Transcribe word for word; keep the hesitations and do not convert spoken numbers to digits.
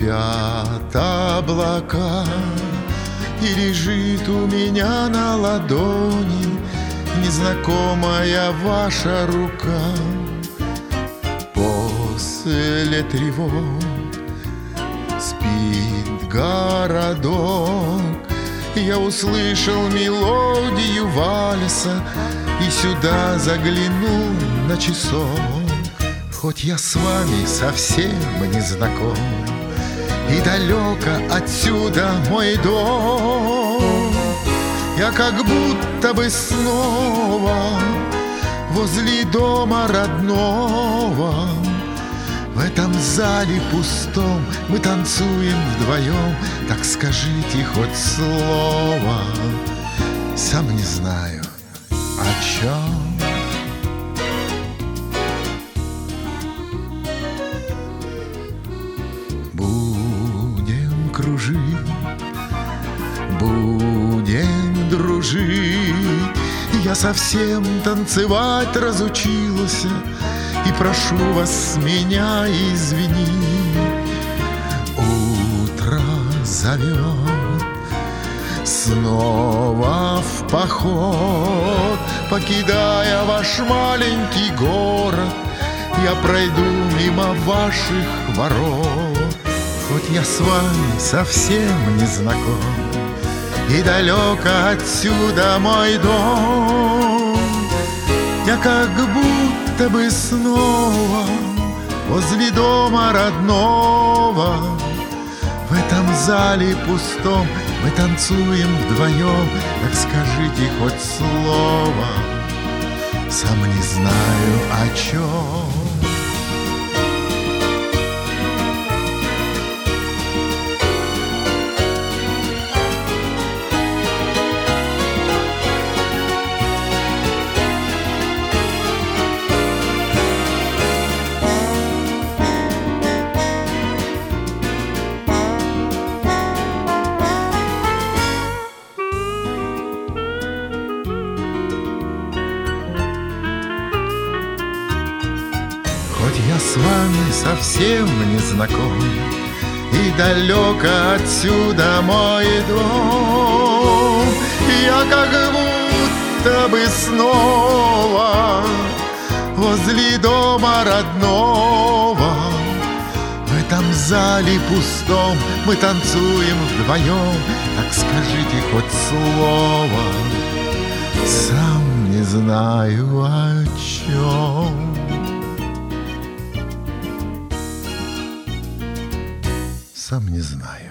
Спят облака, и лежит у меня на ладони незнакомая ваша рука. После тревог спит городок, я услышал мелодию вальса и сюда заглянул на часок. Хоть я с вами совсем не знаком, и далеко отсюда мой дом, я как будто бы снова возле дома родного. В этом зале пустом мы танцуем вдвоем, так скажите хоть слово, сам не знаю о чем. Будем кружить, будем дружить, я совсем танцевать разучился, и прошу вас меня извинить. Утро зовет снова в поход, покидая ваш маленький город, я пройду мимо ваших ворот. Хоть я с вами совсем не знаком, и далеко отсюда мой дом, я как будто бы снова возле дома родного. В этом зале пустом мы танцуем вдвоем, так скажите хоть слово, сам не знаю о чем. Хоть я с вами совсем не знаком, и далеко отсюда мой дом, я как будто бы снова возле дома родного. В этом зале пустом мы танцуем вдвоем, так скажите хоть слово, сам не знаю о чем. Сам не знаю.